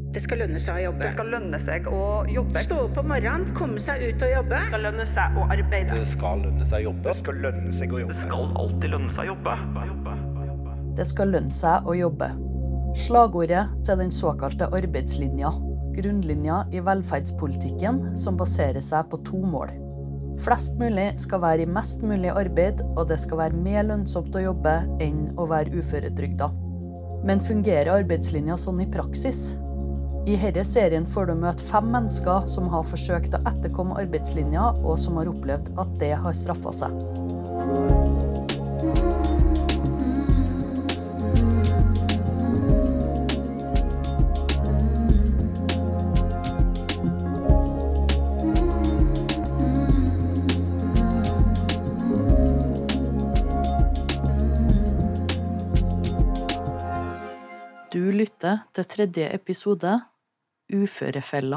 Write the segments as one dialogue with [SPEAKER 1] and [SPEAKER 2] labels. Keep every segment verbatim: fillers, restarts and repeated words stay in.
[SPEAKER 1] Det skal lønne seg å jobbe.
[SPEAKER 2] Det skal lønne seg å jobbe.
[SPEAKER 1] Stå opp om morgenen, komme seg ut og jobbe.
[SPEAKER 2] Det skal lønne seg å arbeide.
[SPEAKER 3] Det skal lønne seg å jobbe.
[SPEAKER 4] Det skal lønne seg å jobbe.
[SPEAKER 5] Det skal alltid lønne seg å jobbe.
[SPEAKER 6] Det skal lønne seg å jobbe. Slagordet til den såkalte arbeidslinja. Grunnlinja i velferdspolitikken som baserer seg på to mål. Flest mulig skal være i mest mulig arbeid, og det skal være mer lønnsomt å jobbe enn å være uføretrygda. Men fungerer arbeidslinja sånn i praksis? I denne serien får du møte fem mennesker som har forsøkt å etterkomme arbeidslinja, og som har opplevd at det har straffet seg. Du lytter til tredje episode, Uførefella.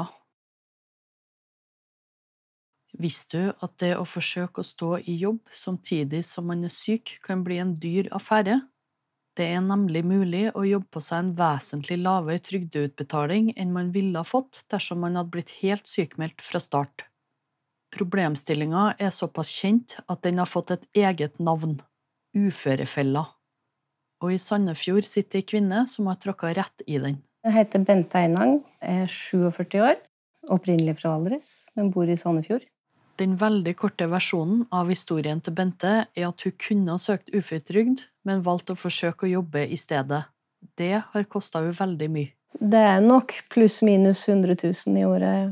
[SPEAKER 6] Visste du at det å forsøke å stå i jobb samtidig som man er syk kan bli en dyr affære? Det er nemlig mulig å jobbe på seg en vesentlig lavere trygdeutbetaling enn man ville ha fått dersom man hadde blitt helt sykmeldt fra start. Problemstillingen er såpass kjent at den har fått et eget navn, Uførefella. Og i Sandefjord sitter en kvinne som har tråkket rett i den.
[SPEAKER 7] Jeg heter Bente Einang, er syttiåtte år, opprinnelig fra Valdres, men bor i Sandefjord.
[SPEAKER 6] Den veldig korte versjonen av historien til Bente er at hun kunne ha søkt uføretrygd, men valgte å forsøke å jobbe i stedet. Det har kostet hun veldig mye.
[SPEAKER 7] Det er nok pluss minus hundre tusen i året.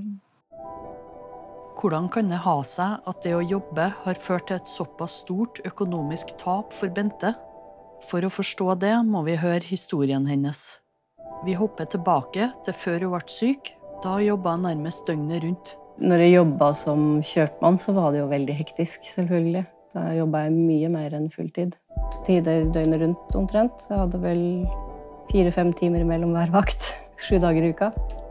[SPEAKER 6] Hvordan kan det ha seg at det å jobbe har ført til et såpass stort økonomisk tap for Bente? For å forstå det må vi høre historien hennes. Vi hopper tilbake til før hun ble syk, da jobbet hun nærmest døgnet rundt.
[SPEAKER 7] Når jeg jobbet som kjøpmann, så var det jo veldig hektisk, selvfølgelig. Da jobbet jeg mye mer enn fulltid. Tider døgnet rundt omtrent. Jeg hadde vel fire-fem timer mellom hver vakt, sju dager i uka.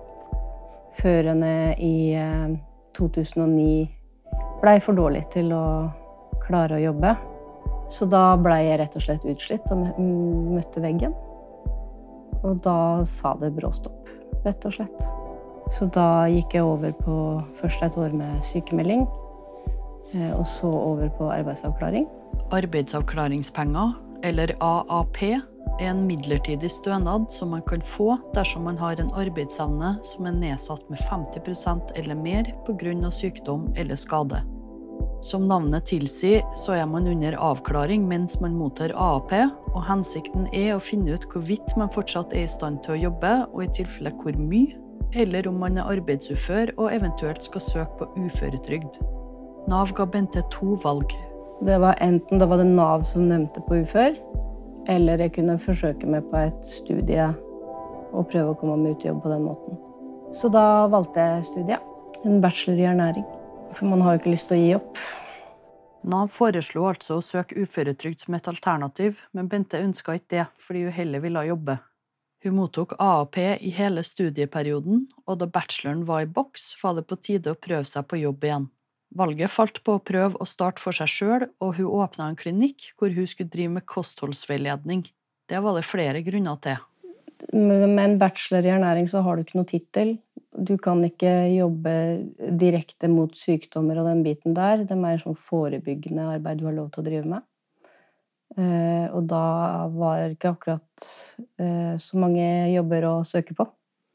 [SPEAKER 7] Før jeg i to tusen og ni ble for dårlig til å klare å jobbe. Så da ble jeg rett og slett utslitt og møtte veggen. Og da sa det bråstopp, rett og slett. Så da gikk jeg over på først et år med sykemelding, og så over på arbeidsavklaring.
[SPEAKER 6] Arbeidsavklaringspenger, eller A A P, er en midlertidig stønad som man kan få dersom man har en arbeidsevne som er nedsatt med femti prosent eller mer på grunn av sykdom eller skade. Som navnet tilsier, så er man under avklaring mens man mottar A A P, og hensikten er å finne ut hvorvidt man fortsatt er i stand til å jobbe, og i tilfelle hvor mye, eller om man er arbeidsufør og eventuelt skal søke på uføretrygd. Nav ga Bente to valg.
[SPEAKER 7] Det var enten det var det Nav som nevnte på ufør, eller jeg kunne forsøke meg på et studie og prøve å komme meg ut i jobb på den måten. Så da valgte jeg studiet, en bachelor i ernæring. For man har jo ikke lyst til å gi opp.
[SPEAKER 6] Nav foreslo altså å søke uføretrygd som et alternativ, men Bente ønsket ikke det, fordi hun heller ville jobbe. Hun mottok A A P i hele studieperioden, og da bacheloren var i boks, var det på tide å prøve seg på jobb igjen. Valget falt på å prøve å starte for seg selv, og hun åpnet en klinikk hvor hun skulle drive med kostholdsveiledning. Det var det flere grunner til.
[SPEAKER 7] Med en bachelor i ernæring så har du ikke noe titel. Du kan ikke jobbe direkte mot sykdommer og den biten der. Det er mer sånn forebyggende arbeid du har lov til å drive med. Eh, og da var det ikke akkurat eh, så mange jobber å søke på.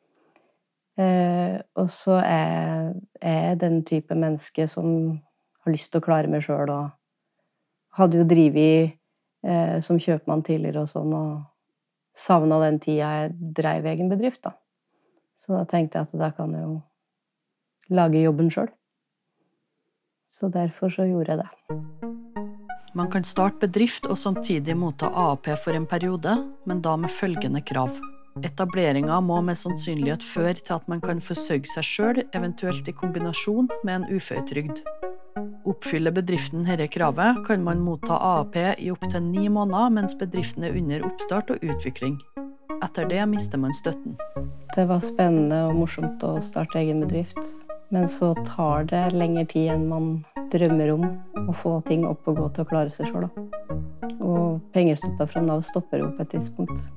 [SPEAKER 7] Eh, og så er jeg den type menneske som har lyst til å klare meg selv, og hadde jo drivet eh, som kjøpmann tidligere og sånn, og savnet den tida jeg drev egen bedrift, da. Så da tenkte jeg at da kan jeg jo lage jobben selv. Så derfor så gjorde jeg det.
[SPEAKER 6] Man kan starte bedrift og samtidig motta A A P for en periode, men da med følgende krav. Etableringen må med sannsynlighet føre til at man kan forsørge seg selv, eventuelt i kombinasjon med en uføretrygd. Oppfyller bedriften dette kravet, kan man motta A A P i opp til ni måneder, mens bedriften er under oppstart og utvikling. Etter det mister man støtten.
[SPEAKER 7] Det var spennende og morsomt å starte egen bedrift, men så tar det lengre tid enn man drømmer om å få ting opp og gå til å klare seg selv. Og pengestøtta fra Nav stopper jo på et tidspunkt.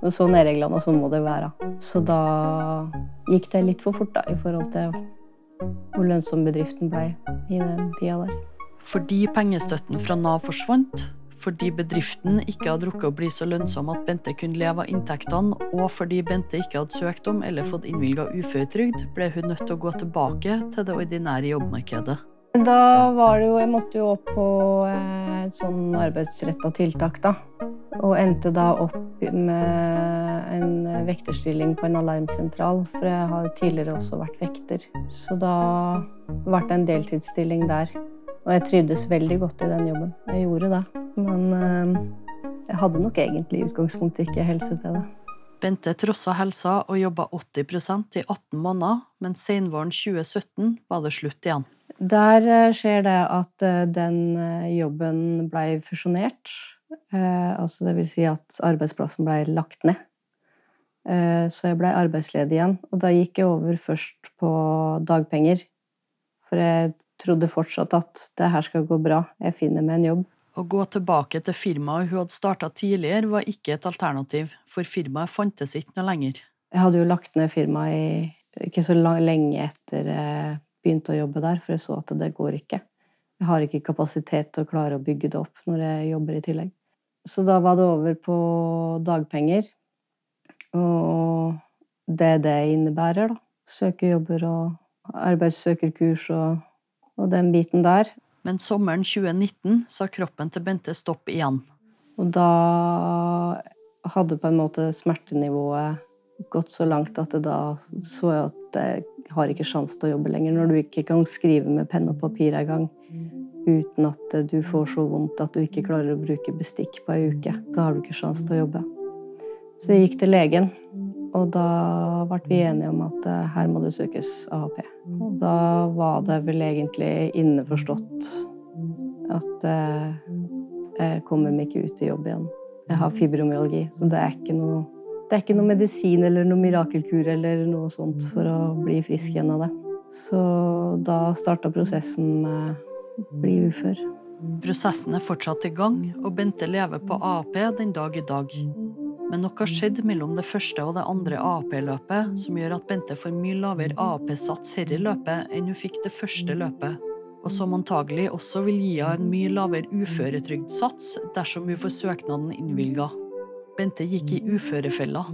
[SPEAKER 7] Men sånn er reglene, og sånn må det være. Så da gikk det litt for fort da, i forhold til hvor lønnsom bedriften ble i den tida der.
[SPEAKER 6] Fordi pengestøtten fra Nav forsvant, fordi bedriften ikke hadde rukket å bli så lønnsom at Bente kunne leve av inntektene, og fordi Bente ikke hadde søkt om eller fått innvilget uføretrygd, ble hun nødt til å gå tilbake til det ordinære jobbmarkedet.
[SPEAKER 7] Da var det jo, jeg måtte jo opp på et sånn arbeidsrettet tiltak da, og endte da opp med en vekterstilling på en alarmsentral, for jeg har jo tidligere også vært vekter. Så da ble det en deltidsstilling der, og jeg trivdes veldig godt i den jobben. Jeg gjorde det, men øh, jeg hadde nok egentlig i utgangspunktet ikke helse til det.
[SPEAKER 6] Bente trosset helsa og jobbet åtti prosent i atten måneder, men senvåren tjue sytten var det slutt igjen.
[SPEAKER 7] Der skjer det at den jobben ble fusjonert, eh, altså det vil si at arbeidsplassen ble lagt ned. Eh, så jeg ble arbeidsledig igjen, og da gikk jeg over først på dagpenger, for jeg trodde fortsatt at det her skal gå bra, jeg finner meg en jobb.
[SPEAKER 6] Å gå tilbake til firmaet hun hadde startet tidligere var ikke et alternativ, for firmaet fantes ikke noe lenger.
[SPEAKER 7] Jeg hadde jo lagt ned firmaet i ikke så lang, lenge etter jeg begynte å jobbe der, for jeg så at det går ikke. Jeg har ikke kapasitet til å klare å bygge det opp når jeg jobber i tillegg. Så da var det over på dagpenger, og det det innebærer da. Søkejobber og arbeidssøkerkurs og, og den biten der.
[SPEAKER 6] Men sommeren tjue nitten sa kroppen til Bente stopp igjen.
[SPEAKER 7] Og da hadde på en måte smertenivået gått så langt at det da så jeg at jeg har ikke sjans til å jobbe lenger. Når du ikke kan skrive med penn og papir en gang, uten at du får så vondt at du ikke klarer å bruke bestikk på en uke, så har du ikke sjans til å jobbe. Så jeg gikk til legen, og da ble vi enige om at her må det søkes A A P. Og da var det vel egentlig innforstått at jeg kommer meg ikke ut i jobb igjen. Jeg har fibromyalgi, så det er ikke noe Det er ikke noe medisin eller noe mirakelkur eller noe sånt for å bli frisk igjen av det. Så da startet prosessen med å bli ufør.
[SPEAKER 6] Prosessen er fortsatt i gang, og Bente lever på A A P den dag i dag. Men noe har skjedd mellom det første og det andre A A P-løpet som gjør at Bente får mye lavere A A P-sats her i løpet enn hun fikk det første løpet, og som antagelig også vil gi henne en mye lavere uføretrygdsats dersom hun får søknaden innvilget. Bente gikk i uførefella.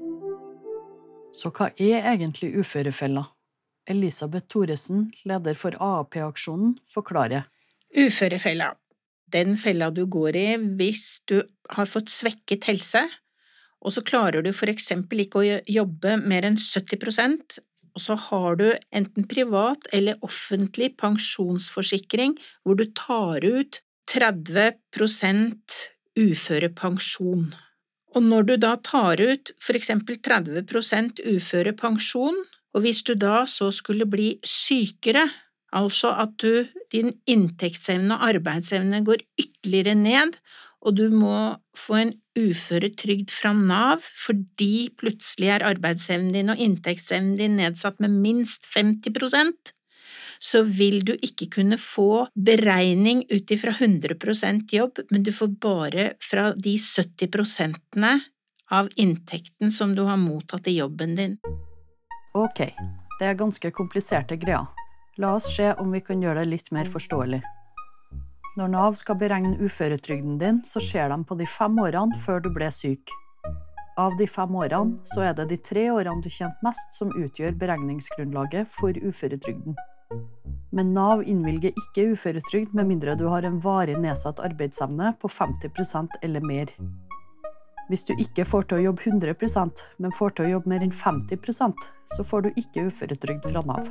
[SPEAKER 6] Så hva er egentlig uførefella? Elisabeth Thoresen, leder for A A P-aksjonen, forklarer.
[SPEAKER 1] Uførefella. Den fella du går i hvis du har fått svekket helse, og så klarer du for eksempel ikke å jobbe mer enn sytti prosent, og så har du enten privat eller offentlig pensjonsforsikring hvor du tar ut tretti prosent uførepensjon. Og når du da tar ut for eksempel tretti prosent uførepensjon, og hvis du da så skulle bli sykere, altså at du, din inntektsevne og arbeidsevne går ytterligere ned, og du må få en uføretrygd fra Nav fordi plutselig er arbeidsevnen din og inntektsevnen din nedsatt med minst femti prosent, så vil du ikke kunne få beregning ut ifra hundre prosent jobb, men du får bare fra de sytti prosentene av inntekten som du har mottatt i jobben din.
[SPEAKER 6] Ok, det er ganske kompliserte greier. La oss se om vi kan gjøre det litt mer forståelig. Når Nav skal beregne uføretrygden din, så ser de på de fem årene før du ble syk. Av de fem årene, så er det de tre årene du tjente mest som utgjør beregningsgrunnlaget for uføretrygden. Men Nav innvilger ikke uføretrygd med mindre du har en varig nedsatt arbeidsevne på femti prosent eller mer. Hvis du ikke får til å jobbe hundre prosent, men får til å jobbe mer enn femti prosent, så får du ikke uføretrygd fra Nav.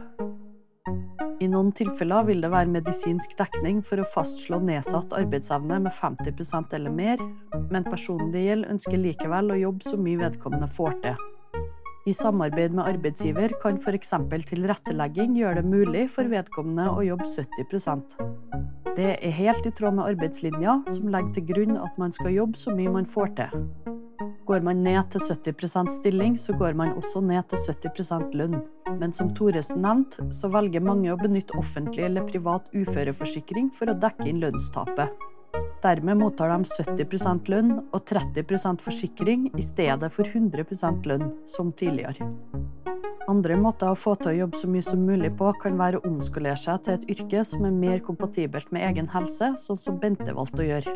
[SPEAKER 6] I noen tilfeller vil det være medisinsk dekning for å fastslå nedsatt arbeidsevne med femti prosent eller mer, men personen det gjelder ønsker likevel å jobbe så mye vedkommende får til. I samarbeid med arbeidsgiver kan for eksempel tilrettelegging gjøre det mulig for vedkommende å jobbe sytti prosent. Det er helt i tråd med arbeidslinja, som legger til grunn at man skal jobbe så mye man får til. Går man ned til sytti prosent stilling, så går man også ned til sytti prosent lønn. Men som Thoresen nevnte, så velger mange å benytte offentlig eller privat uføreforsikring for å dekke inn lønnstapet. Dermed mottar de sytti prosent lønn og tretti prosent forsikring i stedet for hundre prosent lønn, som tidligere. Andre måter å få til å jobbe så mye som mulig på kan være å omskolere seg til et yrke som er mer kompatibelt med egen helse, sånn som Bente valgte å gjøre.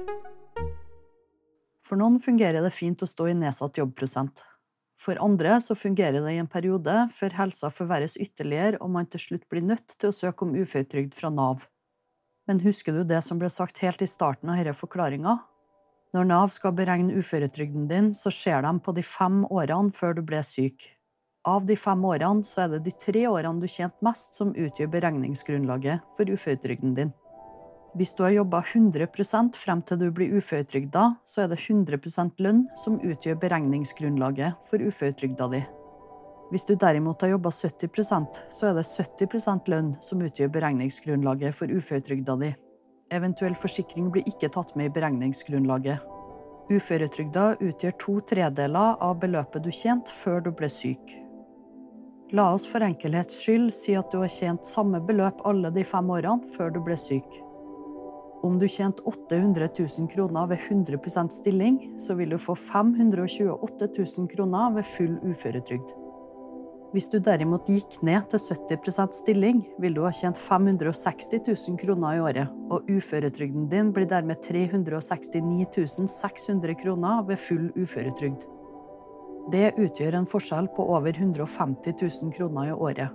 [SPEAKER 6] For noen fungerer det fint å stå i nedsatt jobbprosent. For andre så fungerer det i en periode før helsa forverres ytterligere og man til slutt blir nødt til å søke om uføretrygd fra Nav. Men husker du det som ble sagt helt i starten av denne forklaringen? Når Nav skal beregne uføretrygden din, så ser de på de fem årene før du ble syk. Av de fem årene så er det de tre årene du tjente mest som utgjør beregningsgrunnlaget for uføretrygden din. Hvis du har jobbet hundre prosent frem til du blir uføretrygda, så er det hundre prosent lønn som utgjør beregningsgrunnlaget for uføretrygda di. Hvis du derimot har jobbet sytti prosent, så er det sytti prosent lønn som utgjør beregningsgrunnlaget for uføretrygda di. Eventuell forsikring blir ikke tatt med i beregningsgrunnlaget. Uføretrygda utgjør to tredeler av beløpet du tjente før du ble syk. La oss for enkelhets skyld si at du har tjent samme beløp alle de fem årene før du ble syk. Om du tjente åtte hundre tusen kroner ved hundre prosent stilling, så vil du få fem hundre tjueåtte tusen kroner ved full uføretrygd. Hvis du derimot gikk ned til sytti prosent stilling, vil du ha tjent fem hundre seksti tusen kroner i året, og uføretrygden din blir dermed tre hundre sekstini tusen seks hundre kroner ved full uføretrygd. Det utgjør en forskjell på over hundre femti tusen kroner i året.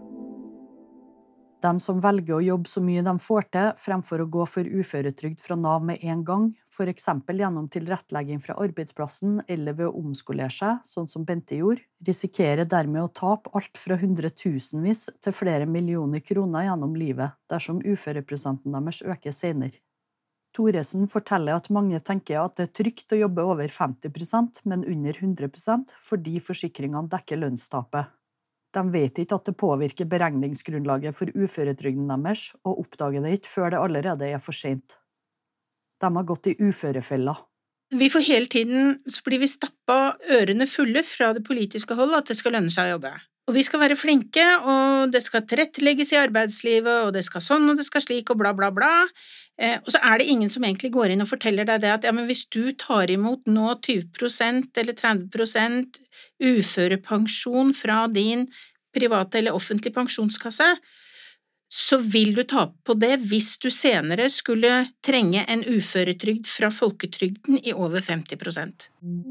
[SPEAKER 6] De som velger å jobbe så mye de får til, fremfor å gå for uføretrygd fra Nav med en gang, for eksempel gjennom tilrettelegging fra arbeidsplassen eller ved å omskolere seg, sånn som Bente gjorde, risikerer dermed å tape alt fra hundretusenvis til flere millioner kroner gjennom livet, dersom uføreprosenten deres øker senere. Thoresen forteller at mange tenker at det er trygt å jobbe over femti prosent, men under hundre prosent, fordi forsikringene dekker lønnstapet. De vet ikke at det påvirker beregningsgrunnlaget for uføretrygden deres, og oppdager det ikke før det allerede er for sent. De har gått i uførefella.
[SPEAKER 1] Vi får hele tiden, så blir vi stappet ørene fulle fra det politiske hold at det skal lønne seg å jobbe. Og vi skal være flinke, og det skal tilrettelegges i arbeidslivet, og det skal sånn, og det skal slik, og bla bla bla. Eh, og så er det ingen som egentlig går inn og forteller deg det at ja, men hvis du tar imot nå tyve prosent eller tretti prosent uførepensjon fra din private eller offentlige pensjonskasse, så vil du tape på det hvis du senere skulle trenge en uføretrygd fra folketrygden i over femti prosent.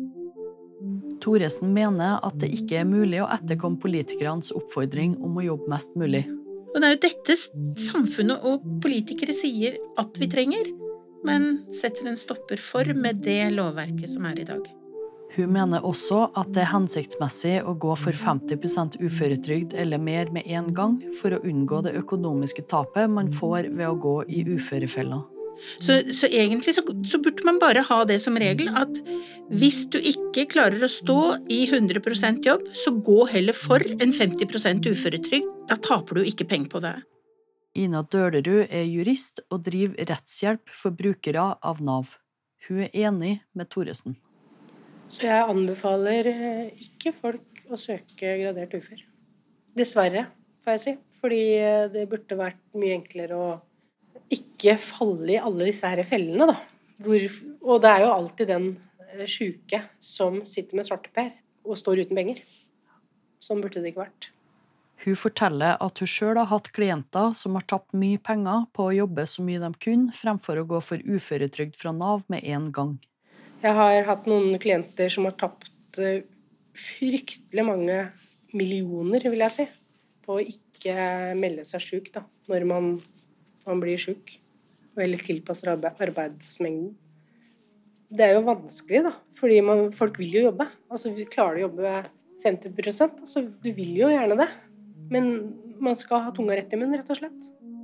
[SPEAKER 6] Thoresen mener at det ikke er mulig å etterkomme politikernes oppfordring om å jobbe mest mulig.
[SPEAKER 1] Og det er jo dette samfunnet og politikere sier at vi trenger, men setter en stopper for med det lovverket som er i dag.
[SPEAKER 6] Hun mener også at det er hensiktsmessig å gå for femti prosent uføretrygd eller mer med en gang for å unngå det økonomiske tapet man får ved å gå i uførefella.
[SPEAKER 1] Så, så egentlig så, så burde man bare ha det som regel at hvis du ikke klarer å stå i hundre prosent jobb, så gå heller for en femti prosent uføretrygd. Da taper du ikke penger på det.
[SPEAKER 6] Ina Dølerud er jurist og driver rettshjelp for brukere av Nav. Hun er enig med Thoresen.
[SPEAKER 3] Så jeg anbefaler ikke folk å søke gradert ufør. Dessverre, får jeg si. Fordi det burde vært mye enklere å ikke falle i alle disse her fellene, da. Hvor, og det er jo alltid den syke som sitter med svarteper og står uten penger. Sånn burde det ikke vært.
[SPEAKER 6] Hun forteller at hun selv har hatt klienter som har tapt mye penger på å jobbe så mye de kunne, fremfor å gå for uføretrygd fra Nav med en gang.
[SPEAKER 3] Jeg har hatt noen klienter som har tapt fryktelig mange millioner, vil jeg si, på å ikke melde seg syk da, når man, man blir syk, eller tilpasser arbeidsmengden. Det er jo vanskelig da, fordi man, folk vil jo jobbe. Altså, vi klarer å jobbe femti prosent, altså, du vil jo gjerne det. Men man skal ha tunga rett i munnen, rett og slett.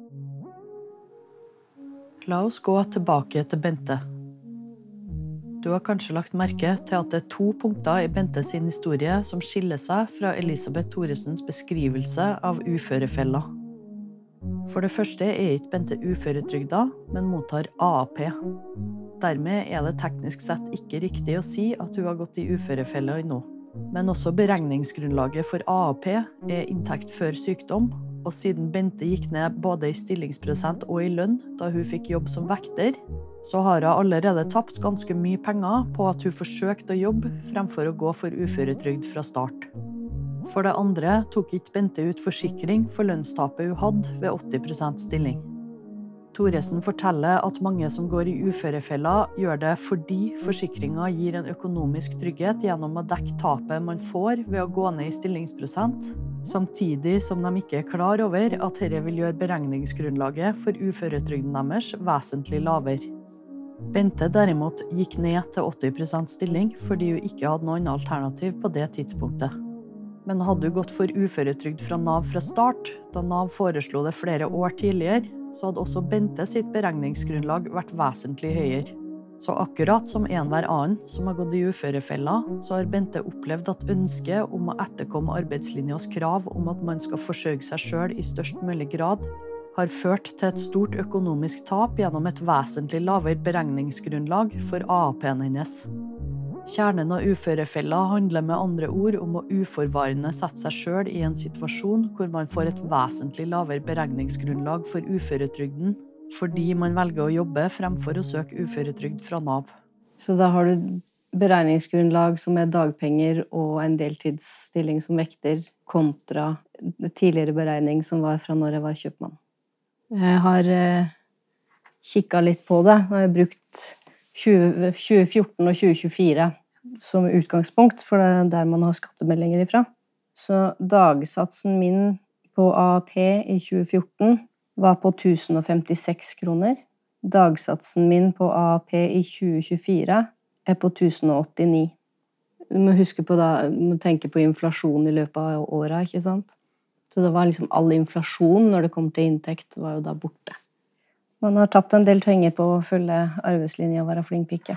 [SPEAKER 6] La oss gå tilbake til Bente. Du har kanskje lagt merke til at det er to punkter i Bente sin historie som skiller seg fra Elisabeth Thoresens beskrivelse av uførefella. For det første er ikke Bente uføretrygda, men mottar A A P. Dermed er det teknisk sett ikke riktig å si at hun har gått i uførefella nå. Men også beregningsgrunnlaget for A A P er inntekt før sykdom, og siden Bente gikk ned både i stillingsprosent og i lønn da hun fikk jobb som vekter, så har hun allerede tapt ganske mye penger på at hun forsøkte å jobbe fremfor å gå for uføretrygd fra start. For det andre tok ikke Bente ut forsikring for lønnstapet hun hadde ved åtti prosent stilling. Thoresen forteller at mange som går i uførefella gjør det fordi forsikringen gir en økonomisk trygghet gjennom å dekke tapet man får ved å gå ned i stillingsprosent, samtidig som de ikke er klar over at dette vil gjøre beregningsgrunnlaget for uføretrygden deres vesentlig lavere. Bente derimot gikk ned til åtti prosent stilling fordi hun ikke hadde noen alternativ på det tidspunktet. Men hadde hun gått for uføretrygd fra Nav fra start, da Nav foreslo det flere år tidligere, så hadde også Bente sitt beregningsgrunnlag vært vesentlig høyere. Så akkurat som enhver annen som har gått i uførefella, så har Bente opplevd at ønsket om å etterkomme arbeidslinjas krav om at man skal forsørge seg selv i størst mulig grad, har ført til et stort økonomisk tap gjennom et vesentlig lavere beregningsgrunnlag for A A P-en hennes. Kjernen av uførefella handler med andre ord om å uforvarende sette seg selv i en situasjon hvor man får et vesentlig lavere beregningsgrunnlag for uføretrygden, fordi man velger å jobbe fremfor å søke uføretrygd fra Nav.
[SPEAKER 7] Så da har du beregningsgrunnlag som er dagpenger og en deltidsstilling som vekter, kontra tidligere beregning som var fra når jeg var kjøpmann. Jeg har eh, kikket litt på det, og jeg har brukt tjue fjorten og tjue tjuefire som utgangspunkt, for det er der man har skattemeldinger ifra. Så dagsatsen min på A A P i tjue fjorten var på tusen og femtiseks kroner. Dagsatsen min på A A P i tjue tjuefire er på tusen og åttini. Du må huske på da, du må tenke på inflasjon i løpet av året, ikke sant? Så det var liksom all inflasjon når det kom til inntekt, var jo da borte. Man har tapt en del penger på å følge arbeidslinja og være flink pikke.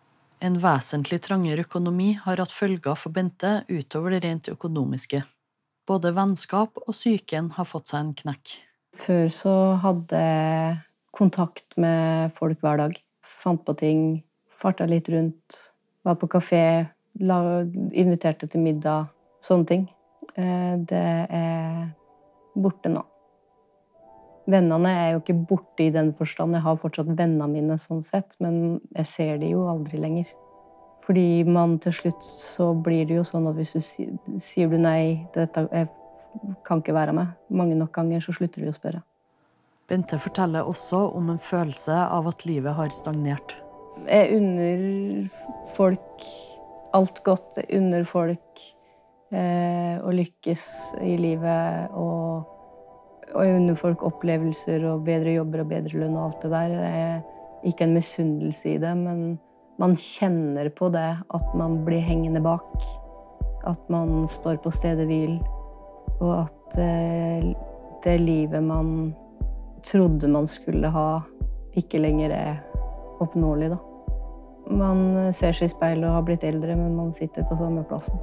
[SPEAKER 6] En vesentlig trangere økonomi har hatt følger for Bente utover det rent økonomiske. Både vennskap og psyken har fått seg en knekk.
[SPEAKER 7] Før så hadde jeg kontakt med folk hver dag. Fant på ting, farta litt rundt, var på kafé, inviterte til middag, sånne ting. Det er borte nå. Vennene er jo ikke borte i den forstand. Jeg har fortsatt vennene mine sånn sett, men jeg ser de jo aldri lenger. Fordi man til slutt så blir det jo sånn at hvis du sier du nei, dette jeg kan ikke være med, mange nok ganger så slutter de å spørre.
[SPEAKER 6] Bente forteller også om en følelse av at livet har stagnert.
[SPEAKER 7] Jeg unner folk alt godt, jeg unner folk eh, å lykkes i livet, og Og jeg unner folk opplevelser og bedre jobber og bedre lønn og alt det der. Det er ikke en misunnelse i det, men man kjenner på det at man blir hengende bak. At man står på stedet hvil. Og at det, det livet man trodde man skulle ha, ikke lenger er oppnåelig, da. Man ser seg i speilet og har blitt eldre, men man sitter på samme plassen.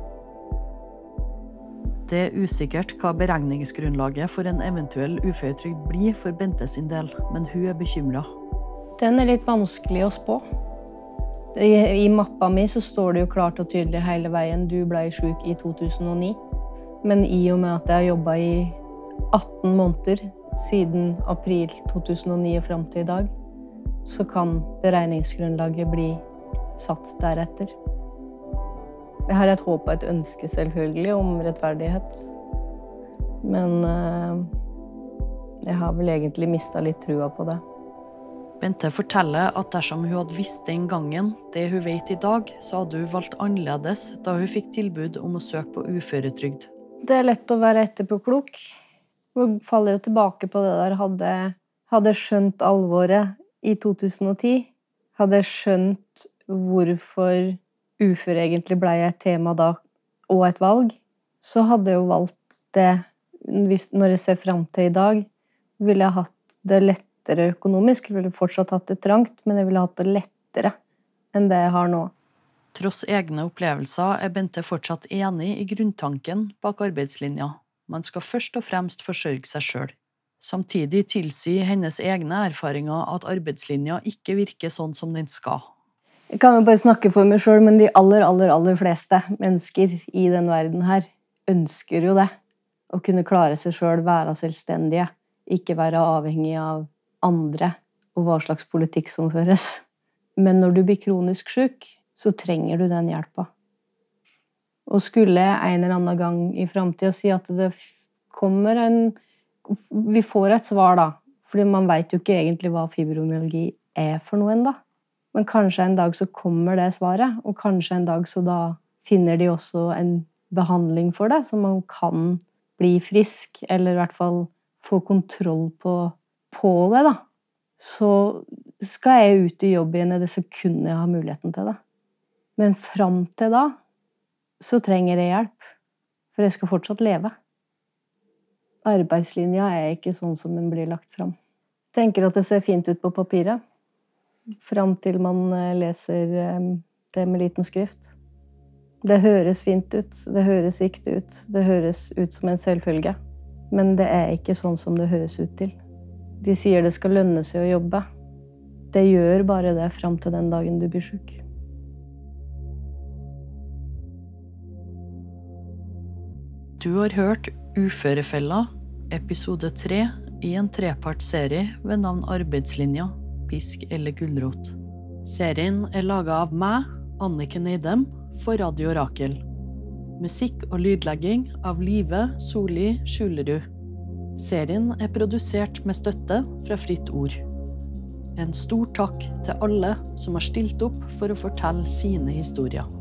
[SPEAKER 6] Det er usikkert hva beregningsgrunnlaget for en eventuell uføretrygd blir for Bente sin del, men hun er bekymret.
[SPEAKER 7] Den er litt vanskelig å spå. I, I mappa mi så står det jo klart og tydelig hele veien, du ble syk i to tusen og ni. Men i og med at jeg har jobbet i atten måneder siden april to tusen og ni og frem til i dag, så kan beregningsgrunnlaget bli satt deretter. Jeg har et håp og et ønske selvfølgelig om rettferdighet. Men øh, jeg har vel egentlig mistet litt trua på det.
[SPEAKER 6] Bente forteller at dersom hun hadde visst den gangen det hun vet i dag, så hadde hun valgt annerledes da hun fikk tilbud om å søke på uføretrygd.
[SPEAKER 7] Det er lett å være etterpåklok. Jeg faller jo tilbake på det der. Hadde, hadde skjønt alvoret i to tusen og ti, hadde skjønt hvorfor ufør egentlig ble et tema da, og et valg, så hadde jeg jo valgt det, hvis, når jeg ser frem til i dag, ville jeg hatt det lettere økonomisk, jeg ville fortsatt hatt det trangt, men jeg ville hatt det lettere enn det jeg har nå.
[SPEAKER 6] Tross egne opplevelser er Bente fortsatt enig i grunntanken bak arbeidslinja. Man skal først og fremst forsørge seg selv. Samtidig tilsier hennes egne erfaringer at arbeidslinja ikke virker sånn som den skal.
[SPEAKER 7] Jeg kan jo bare snakke for meg selv, men de aller, aller, aller fleste mennesker i den verden her ønsker jo det. Å kunne klare seg selv, være selvstendige, ikke være avhengig av andre og hva slags politikk som føres. Men når du blir kronisk syk, så trenger du den hjelpa. Og skulle jeg en eller annen gang i fremtiden si at det kommer en... Vi får et svar da, fordi man vet jo ikke egentlig hva fibromyalgi er for noen da. Men kanskje en dag så kommer det svaret, og kanskje en dag så da finner de også en behandling for det, så man kan bli frisk, eller i hvert fall få kontroll på, på det da. Så skal jeg ut i jobb igjen i det sekundet jeg har muligheten til det. Men frem til da, så trenger jeg hjelp, for jeg skal fortsatt leve. Arbeidslinja er ikke sånn som den blir lagt frem. Jeg tenker at det ser fint ut på papiret, frem til man leser det med liten skrift. Det høres fint ut, det høres riktig ut, det høres ut som en selvfølge. Men det er ikke sånn som det høres ut til. De sier det skal lønne seg å jobbe. Det gjør bare det frem til den dagen du blir syk.
[SPEAKER 6] Du har hørt Uførefella, episode tre i en trepartsserie ved navn Arbeidslinja, pisk eller gulrot. Serien er laget av meg, Anniken Eidem, for Radio Rakel. Musikk og lydlegging av Live Soli Skjulerud. Serien er produsert med støtte fra Fritt Ord. En stor takk til alle som har stilt opp for å fortelle sine historier.